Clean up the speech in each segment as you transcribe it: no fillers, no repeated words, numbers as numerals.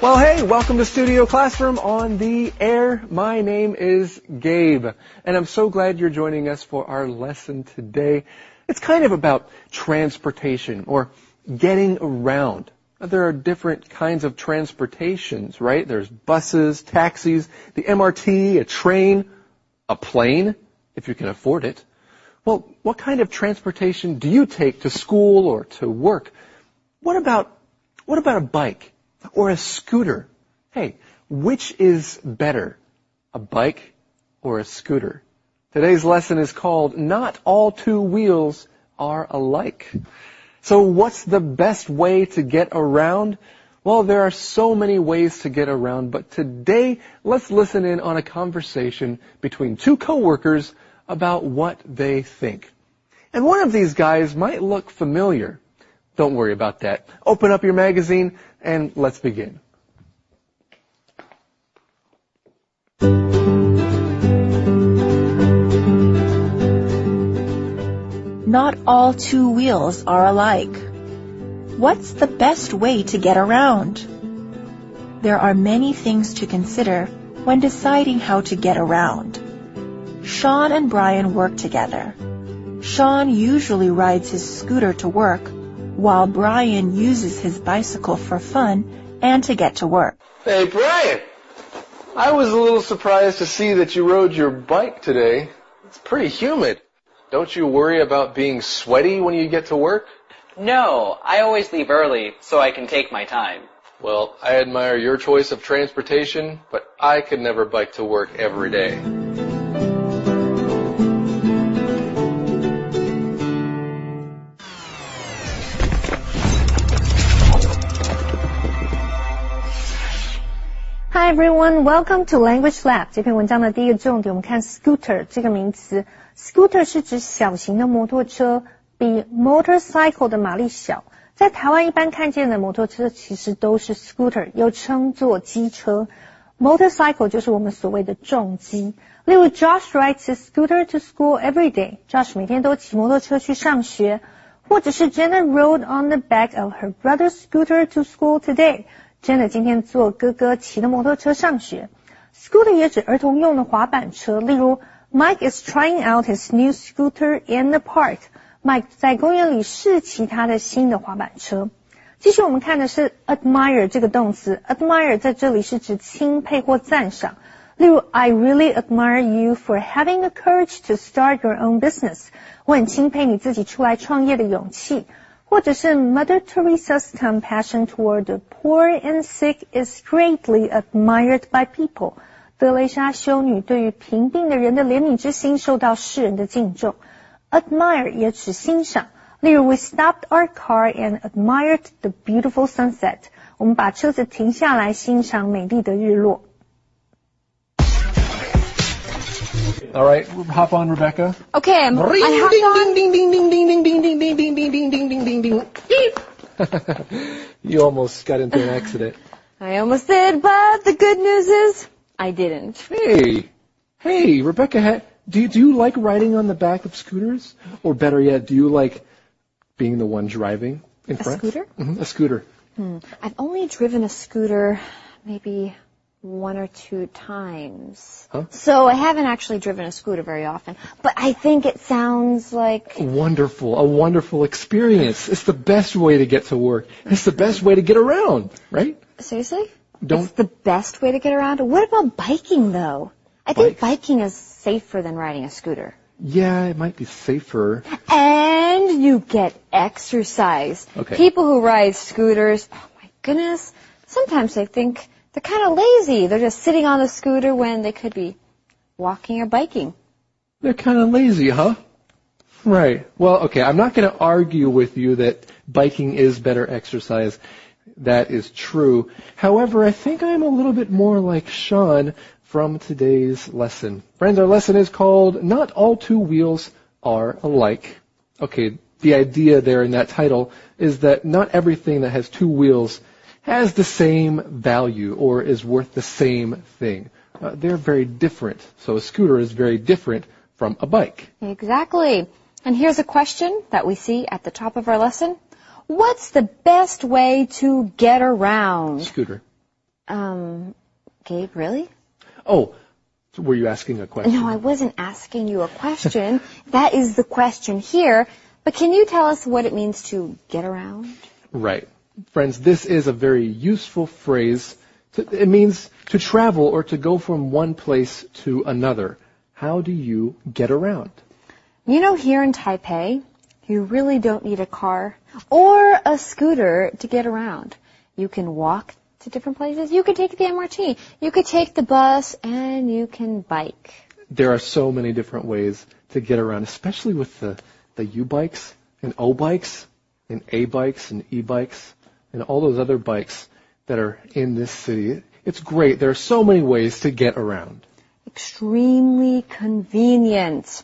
Well, hey, welcome to Studio Classroom on the air. My name is Gabe, and I'm so glad you're joining us for our lesson today. It's kind of about transportation or getting around. There are different kinds of transportations, right? There's buses, taxis, the MRT, a train, a plane, if you can afford it. Well, what kind of transportation do you take to school or to work? What about a bike or a scooter? Hey, which is better, a bike or a scooter? Today's lesson is called Not All Two Wheels Are Alike. So what's the best way to get around? Well, there are so many ways to get around, but today let's listen in on a conversation between two coworkers about what they think. And one of these guys might look familiar. Don't worry about that. Open up your magazine and let's begin. Not all two wheels are alike. What's the best way to get around? There are many things to consider when deciding how to get around. Sean and Brian work together. Sean usually rides his scooter to work, while Brian uses his bicycle for fun and to get to work. Hey, Brian! I was a little surprised to see that you rode your bike today. It's pretty humid. Don't you worry about being sweaty when you get to work? No, I always leave early so I can take my time. Well, I admire your choice of transportation, but I could never bike to work every day. Hi everyone, welcome to Language Lab. 这篇文章的第一个重点，我们看 scooter 这个名词。scooter 是指小型的摩托车，比 motorcycle 的马力小。在台湾一般看见的摩托车其实都是 scooter， 又称作机车。motorcycle 就是我们所谓的重机。例如 Josh rides his scooter to school every day. Josh 每天都骑摩托车去上学。或者是 Jenna rode on the back of her brother's scooter to school today.Jenna 今天坐哥哥骑的摩托车上学。Scooter 也指儿童用的滑板车，例如 Mike is trying out his new scooter in the park. Mike 在公园里试骑他的新的滑板车。继续我们看的是 admire 这个动词。admire 在这里是指钦佩或赞赏。例如 I really admire you for having the courage to start your own business. 我很钦佩你自己出来创业的勇气。或者是 Mother Teresa's compassion toward the poor and sick is greatly admired by people. 德蕾莎修女对于贫病的人的怜悯之心受到世人的敬重。Admire 也指欣赏。例如 We stopped our car and admired the beautiful sunset. 我们把车子停下来欣赏美丽的日落。 All right, hop on, Rebecca. Okay, I hop on. Ding, ding, ding, ding, ding, ding, ding, ding, ding, ding, ding, ding, ding, ding, ding. You almost got into an accident. I almost did, but the good news is I didn't. Hey, Rebecca, do you like riding on the back of scooters? Or better yet, do you like being the one driving in front? A scooter? Mm-hmm, a scooter. I've only driven a scooter maybe 1 or 2 times. Huh? So I haven't actually driven a scooter very often, but I think it sounds like... A wonderful experience. It's the best way to get to work. It's the best way to get around, right? Seriously? It's the best way to get around? What about biking, though? I think biking is safer than riding a scooter. Yeah, it might be safer. And you get exercise. Okay. People who ride scooters, oh my goodness, sometimes I think they're kind of lazy. They're just sitting on the scooter when they could be walking or biking. They're kind of lazy, huh? Right. Well, okay, I'm not going to argue with you that biking is better exercise. That is true. However, I think I'm a little bit more like Sean from today's lesson. Friends, our lesson is called Not All Two Wheels Are Alike. Okay, the idea there in that title is that not everything that has 2 wheels has the same value or is worth the same thing. They're very different. So a scooter is very different from a bike. Exactly. And here's a question that we see at the top of our lesson. What's the best way to get around? Scooter. Gabe, really? Oh, were you asking a question? No, I wasn't asking you a question. That is the question here. But can you tell us what it means to get around? Right. Friends, this is a very useful phrase. It means to travel or to go from one place to another. How do you get around? You know, here in Taipei, you really don't need a car or a scooter to get around. You can walk to different places. You could take the MRT. You could take the bus, and you can bike. There are so many different ways to get around, especially with the U-bikes and O-bikes and A-bikes and E-bikes and all those other bikes that are in this city. It's great. There are so many ways to get around. Extremely convenient.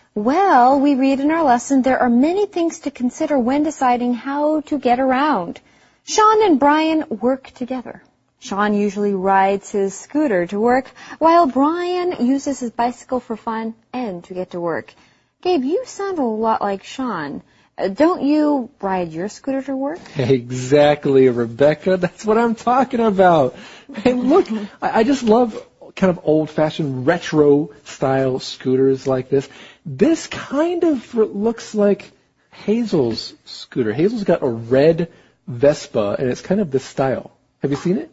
Well, we read in our lesson there are many things to consider when deciding how to get around. Sean and Brian work together. Sean usually rides his scooter to work, while Brian uses his bicycle for fun and to get to work. Gabe, you sound a lot like Sean. Don't you ride your scooter to work? Exactly, Rebecca. That's what I'm talking about. Hey, look, I just love kind of old-fashioned retro-style scooters like this. This kind of looks like Hazel's scooter. Hazel's got a red Vespa, and it's kind of this style. Have you seen it?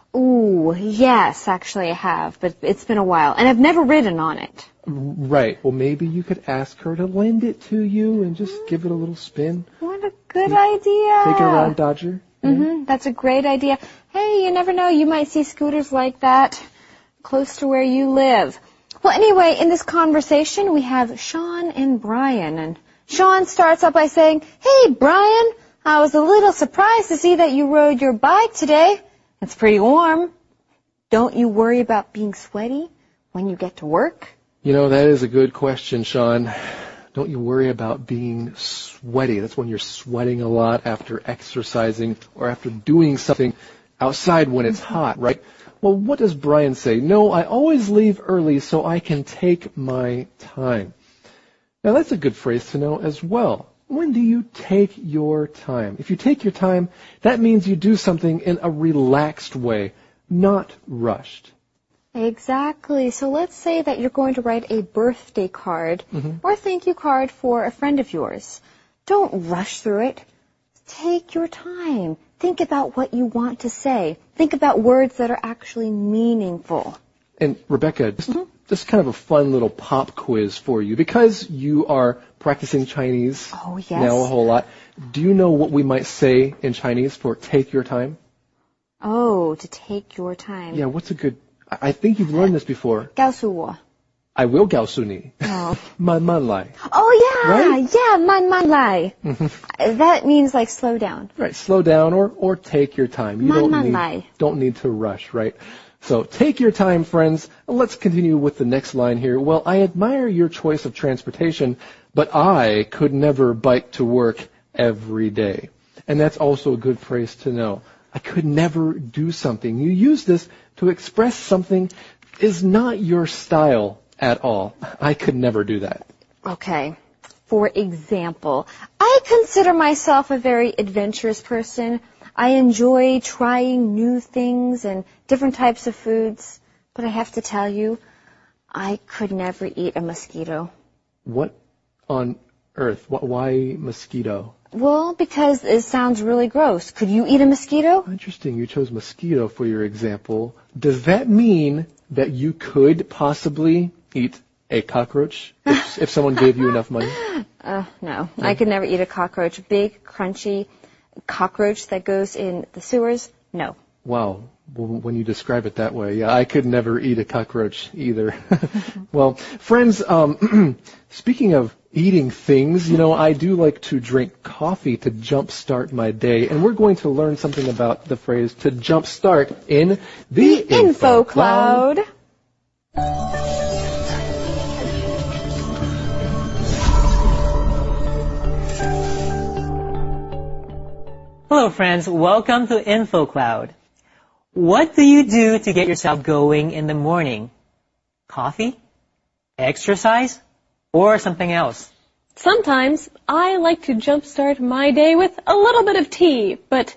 Ooh, yes, actually I have, but it's been a while, and I've never ridden on it. Right. Well, maybe you could ask her to lend it to you and just give it a little spin. What a good idea. Take it around Dodger. Mm-hmm, that's a great idea. Hey, you never know, you might see scooters like that close to where you live. Well, anyway, in this conversation, we have Sean and Brian, and Sean starts out by saying, "Hey, Brian, I was a little surprised to see that you rode your bike today. It's pretty warm. Don't you worry about being sweaty when you get to work?" You know, that is a good question, Sean. Don't you worry about being sweaty. That's when you're sweating a lot after exercising or after doing something outside when it's hot, right? Well, what does Brian say? No, I always leave early so I can take my time. Now, that's a good phrase to know as well. When do you take your time? If you take your time, that means you do something in a relaxed way, not rushed. Exactly. So let's say that you're going to write a birthday card or thank you card for a friend of yours. Don't rush through it. Take your time. Think about what you want to say. Think about words that are actually meaningful. And Rebecca, just kind of a fun little pop quiz for you. Because you are practicing Chinese now a whole lot, do you know what we might say in Chinese for take your time? Oh, to take your time. Yeah, what's a good... I think you've learned this before. 告诉我. I will 告诉你. Oh. 慢慢来. Oh, yeah. Right? Yeah, 慢慢来. That means like slow down. Right, slow down or take your time. You 慢慢来. don't need to rush, right? So take your time, friends. Let's continue with the next line here. Well, I admire your choice of transportation, but I could never bike to work every day. And that's also a good phrase to know. I could never do something. You use this to express something is not your style at all. I could never do that. Okay. For example, I consider myself a very adventurous person. I enjoy trying new things and different types of foods. But I have to tell you, I could never eat a mosquito. What on earth? Why mosquito? Well, because it sounds really gross. Could you eat a mosquito? Interesting. You chose mosquito for your example. Does that mean that you could possibly eat a cockroach if someone gave you enough money? No. I could never eat a cockroach. Big, crunchy cockroach that goes in the sewers? No. Wow. Well, when you describe it that way, yeah, I could never eat a cockroach either. Well, friends, speaking of eating things, you know, I do like to drink coffee to jumpstart my day, and we're going to learn something about the phrase to jumpstart in the Info Cloud. Hello friends, welcome to Info Cloud. What do you do to get yourself going in the morning? Coffee? Exercise? Or something else? Sometimes I like to jumpstart my day with a little bit of tea, but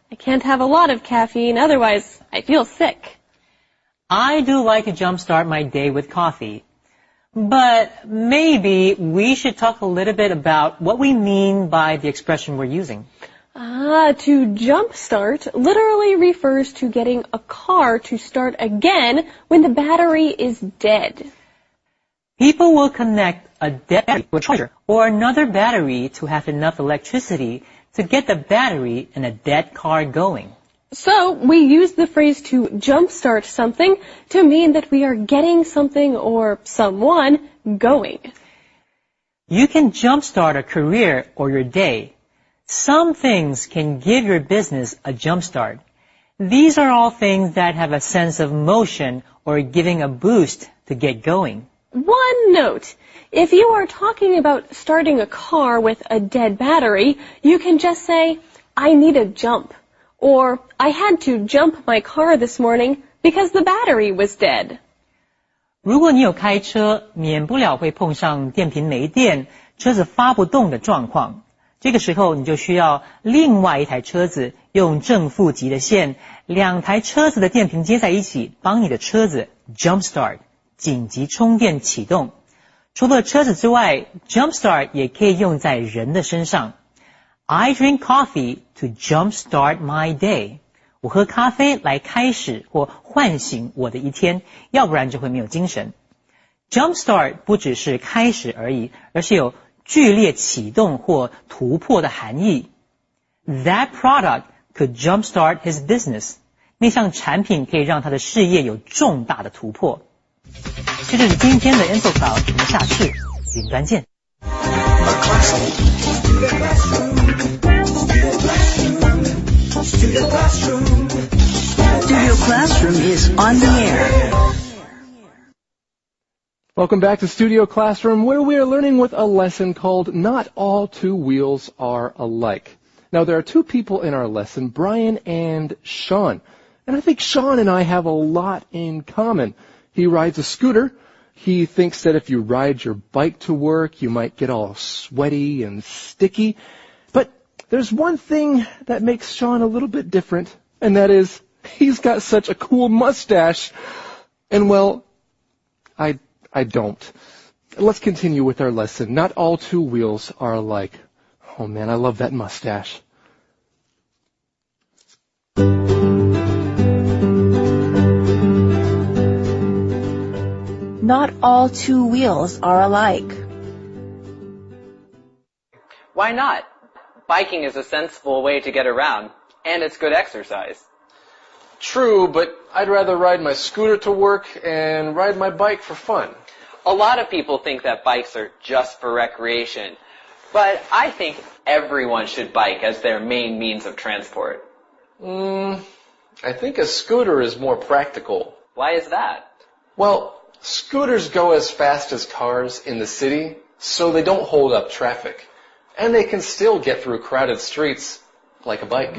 I can't have a lot of caffeine, otherwise I feel sick. I do like to jumpstart my day with coffee. But maybe we should talk a little bit about what we mean by the expression we're using. To jumpstart literally refers to getting a car to start again when the battery is dead. People will connect a dead battery to a charger or another battery to have enough electricity to get the battery in a dead car going. So we use the phrase to jumpstart something to mean that we are getting something or someone going. You can jumpstart a career or your day. Some things can give your business a jumpstart. These are all things that have a sense of motion or giving a boost to get going. One note, if you are talking about starting a car with a dead battery, you can just say, I need a jump. Or, I had to jump my car this morning because the battery was dead. 如果你有开车，免不了会碰上电瓶没电，车子发不动的状况。这个时候你就需要另外一台车子用正负极的线，两台车子的电瓶接在一起，帮你的车子 jumpstart 紧急充电启动。除了车子之外 ，jumpstart 也可以用在人的身上。I drink coffee to jumpstart my day. 我喝咖啡来开始或唤醒我的一天，要不然就会没有精神。Jumpstart 不只是开始而已，而是有剧烈启动或突破的含义。That product could jumpstart his business. 那项产品可以让他的事业有重大的突破。这就是今天的 InfoCloud，我们下次云端见。 Studio Classroom is on the air. Welcome back to Studio Classroom, where we are learning with a lesson called Not All Two Wheels Are Alike. Now, there are two people in our lesson, Brian and Sean. And I think Sean and I have a lot in common. He rides a scooter. He thinks that if you ride your bike to work, you might get all sweaty and sticky. But there's one thing that makes Sean a little bit different, and that is he's got such a cool mustache. And, well, I don't. Let's continue with our lesson. Not all two wheels are alike. Oh, man, I love that mustache. Not all two wheels are alike. Why not? Biking is a sensible way to get around, and it's good exercise. True, but I'd rather ride my scooter to work and ride my bike for fun. A lot of people think that bikes are just for recreation, but I think everyone should bike as their main means of transport. I think a scooter is more practical. Why is that? Well, scooters go as fast as cars in the city, so they don't hold up traffic. And they can still get through crowded streets like a bike.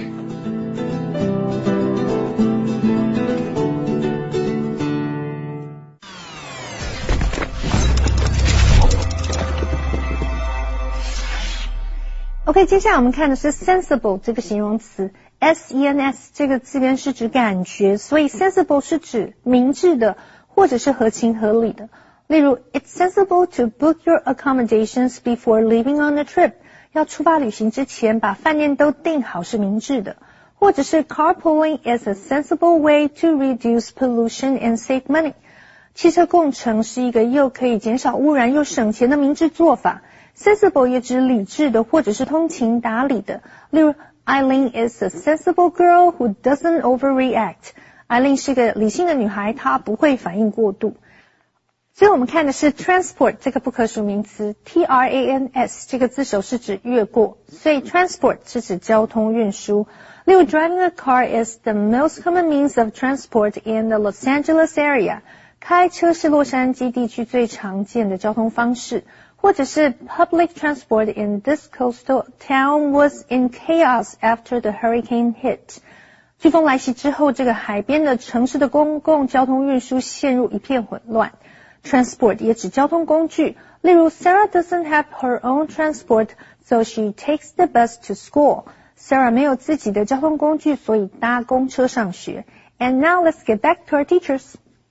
OK， 接下来我们看的是 sensible 这个形容词 ，S-E-N-S 这个字根是指感觉，所以 sensible 是指明智的或者是合情合理的。例如 ，It's sensible to book your accommodations before leaving on a trip。要出发旅行之前把饭店都订好是明智的。或者是 carpooling is a sensible way to reduce pollution and save money。汽车共乘是一个又可以减少污染又省钱的明智做法。Sensible 也指理智的或者是通情达理的。例如 Eileen is a sensible girl who doesn't overreact。Eileen 是个理性的女孩，她不会反应过度。最后我们看的是 transport 这个不可数名词 T-R-A-N-S 这个字首是指越过，所以 transport 是指交通运输。例如 driving a car is the most common means of transport in the Los Angeles area。开车是洛杉矶地区最常见的交通方式。或者是 public transport in this coastal town was in chaos after the hurricane hit。飓风来袭之后，这个海边的城市的公共交通运输陷入一片混乱。Transport 也指交通工具，例如 Sarah doesn't have her own transport, so she takes the bus to school。 Sarah 没有自己的交通工具，所以搭公车上学。And now let's get back to our teachers.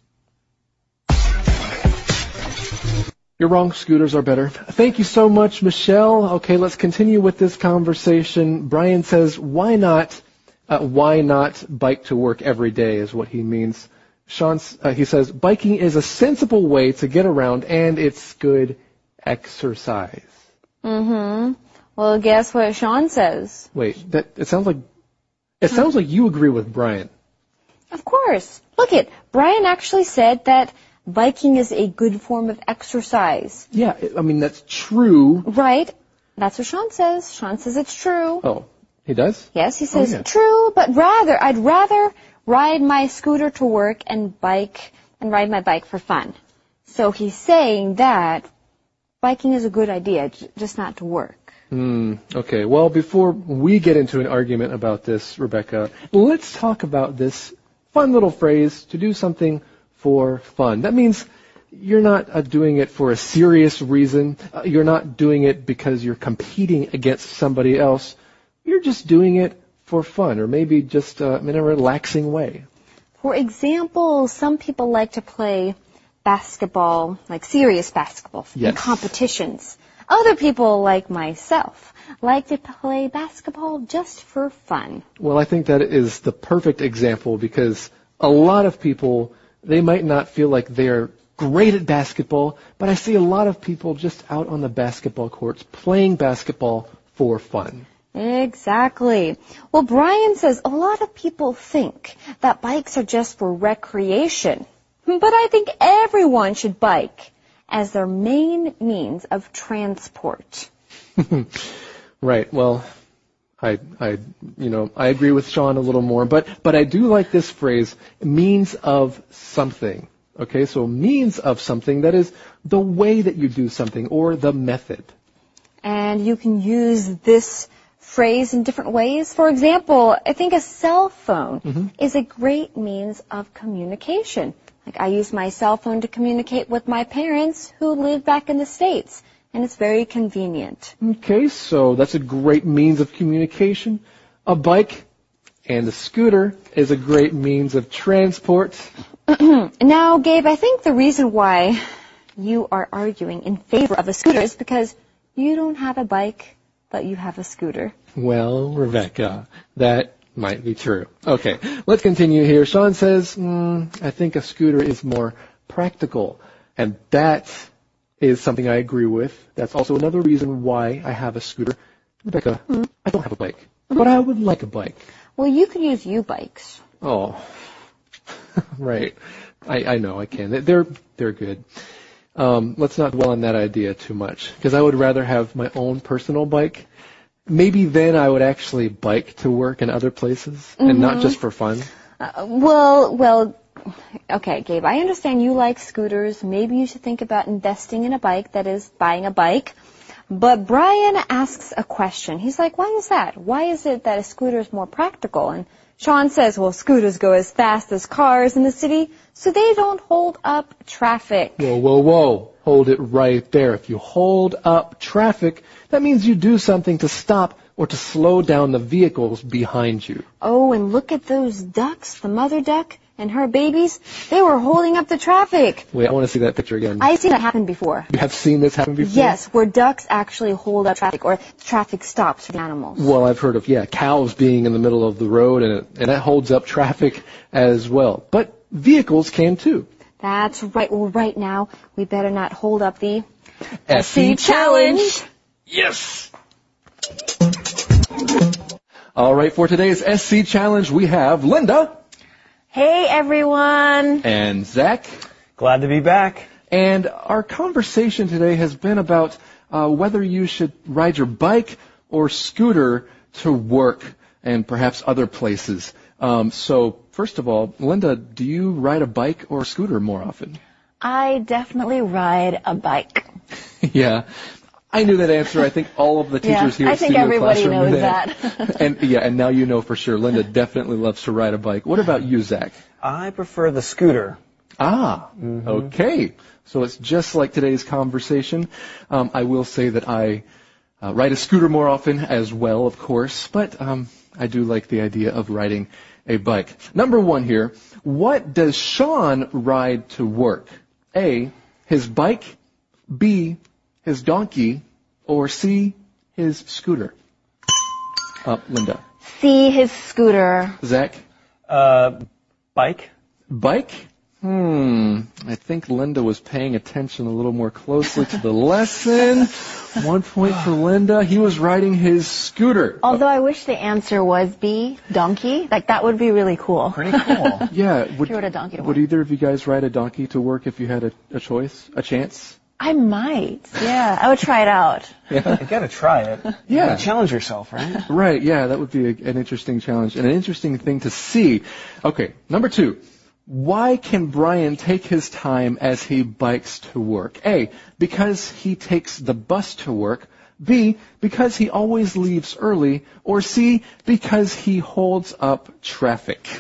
You're wrong, scooters are better. Thank you so much, Michelle. Okay, let's continue with this conversation. Brian says, why not bike to work every day is what he means. Sean, he says, biking is a sensible way to get around and it's good exercise. Well, guess what Sean says? Wait, it sounds like you agree with Brian. Of course. Look it, Brian actually said that biking is a good form of exercise. Yeah, I mean, that's true. Right. That's what Sean says. Sean says it's true. Oh, he does? Yes, he says true, but I'd rather ride my scooter to work and ride my bike for fun. So he's saying that biking is a good idea, just not to work. Okay, well, before we get into an argument about this, Rebecca, let's talk about this fun little phrase, to do something for fun. That means you're not doing it for a serious reason. You're not doing it because you're competing against somebody else. You're just doing it for fun, or maybe just in a relaxing way. For example, some people like to play basketball, like serious basketball, in competitions. Other people, like myself, like to play basketball just for fun. Well, I think that is the perfect example because a lot of people, they might not feel like they're great at basketball, but I see a lot of people just out on the basketball courts playing basketball for fun. Exactly. Well, Brian says a lot of people think that bikes are just for recreation, but I think everyone should bike as their main means of transport. Right. Well, I agree with Sean a little more, but I do like this phrase, means of something. Okay, so means of something, that is the way that you do something or the method. And you can use this phrase in different ways. For example, I think a cell phone is a great means of communication. Like I use my cell phone to communicate with my parents who live back in the States, and it's very convenient. Okay, so that's a great means of communication. A bike and a scooter is a great means of transport. Now, Gabe, I think the reason why you are arguing in favor of a scooter is because you don't have a bike, but you have a scooter. Well, Rebecca, that might be true. Okay, let's continue here. Sean says, I think a scooter is more practical. And that is something I agree with. That's also another reason why I have a scooter. Rebecca, I don't have a bike, but I would like a bike. Well, you could use U-bikes. Oh, right. I know I can. They're good. Let's not dwell on that idea too much, because I would rather have my own personal bike. Maybe then I would actually bike to work in other places and not just for fun. Well, okay, Gabe, I understand you like scooters. Maybe you should think about investing in a bike, that is, buying a bike. But Brian asks a question. He's like, why is that? Why is it that a scooter is more practical? And Sean says, well, scooters go as fast as cars in the city, so they don't hold up traffic. Whoa. Hold it right there. If you hold up traffic, that means you do something to stop or to slow down the vehicles behind you. Oh, and look at those ducks, the mother duck and her babies. They were holding up the traffic. Wait, I want to see that picture again. I've seen that happen before. You have seen this happen before? Yes, where ducks actually hold up traffic, or traffic stops for the animals. Well, I've heard of, cows being in the middle of the road, and that holds up traffic as well. But vehicles can too. That's right. Well, right now, we better not hold up the SC Challenge. Yes! All right, for today's SC Challenge, we have Linda. Hey, everyone. And Zach. Glad to be back. And our conversation today has been about whether you should ride your bike or scooter to work and perhaps other places. So, first of all, Linda, do you ride a bike or a scooter more often? I definitely ride a bike. Yeah. I knew that answer. I think all of the teachers here at Studio Classroom knows knew that. And now you know for sure. Linda definitely loves to ride a bike. What about you, Zach? I prefer the scooter. Okay. So it's just like today's conversation. I will say that I ride a scooter more often as well, of course, but I do like the idea of riding a bike. Number 1 here. What does Sean ride to work? A, his bike, B, his donkey, or C, his scooter? Linda. C, his scooter. Zach? Bike. Bike? I think Linda was paying attention a little more closely to the lesson. 1 point for Linda. He was riding his scooter. Although I wish the answer was B, donkey. Like, that would be really cool. Pretty cool. Yeah. If you rode a donkey to work. Would either of you guys ride a donkey to work if you had a choice, a chance? I might. Yeah, I would try it out. Yeah. You gotta try it. You Yeah. gotta challenge yourself, right? Right, yeah, that would be an interesting challenge and an interesting thing to see. Okay, number 2. Why can Brian take his time as he bikes to work? A, because he takes the bus to work. B, because he always leaves early. Or C, because he holds up traffic.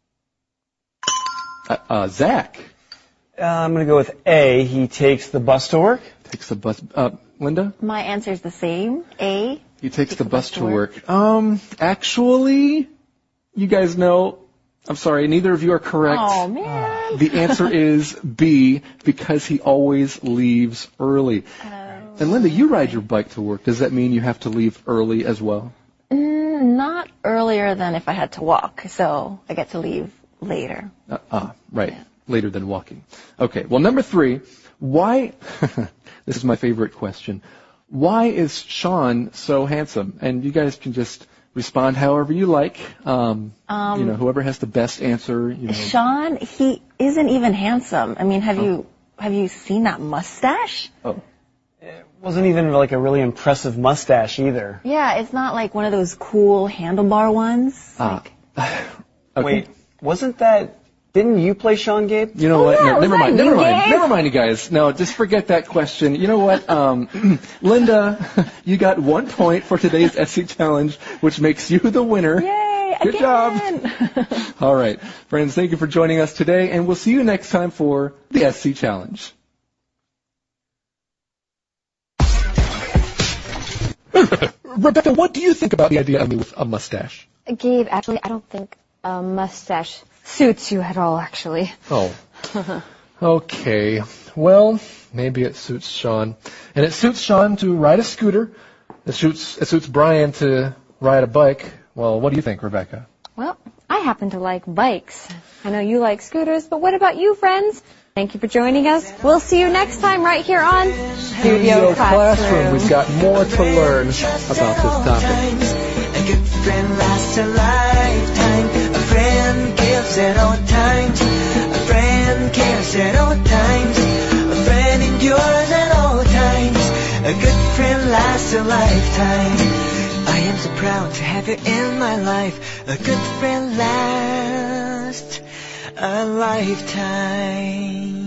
Zach. I'm gonna go with A. He takes the bus to work. Takes the bus. Linda? My answer is the same. A. He takes the bus to work. Actually, you guys know, I'm sorry, neither of you are correct. Oh, man. The answer is B, because he always leaves early. And Linda, you ride your bike to work. Does that mean you have to leave early as well? Not earlier than if I had to walk, so I get to leave later. Right. Yeah. Later than walking. Okay, well, number 3, why, this is my favorite question, why is Sean so handsome? And you guys can just respond however you like. Whoever has the best answer. Sean, he isn't even handsome. I mean, have you seen that mustache? Oh. It wasn't even like a really impressive mustache either. Yeah, it's not like one of those cool handlebar ones. Okay. Wait, wasn't that... Didn't you play Sean, Gabe? You know what? Yeah, No, never mind, you guys. No, just forget that question. You know what? Linda, you got 1 point for today's SC Challenge, which makes you the winner. Yay! Good again. job. All right. Friends, thank you for joining us today, and we'll see you next time for the SC Challenge. Rebecca, what do you think about the idea of me with a mustache? Gabe, actually, I don't think a mustache suits you at all, actually. Oh. Okay. Well, maybe it suits Sean. And it suits Sean to ride a scooter. It suits Brian to ride a bike. Well, what do you think, Rebecca? Well, I happen to like bikes. I know you like scooters, but what about you, friends? Thank you for joining us. We'll see you next time right here on Studio Classroom. We've got more to learn about this topic. A good friend lasts a lifetime. A friend gives at all times. A friend cares at all times. A friend endures at all times. A good friend lasts a lifetime. I am so proud to have you in my life. A good friend lasts a lifetime.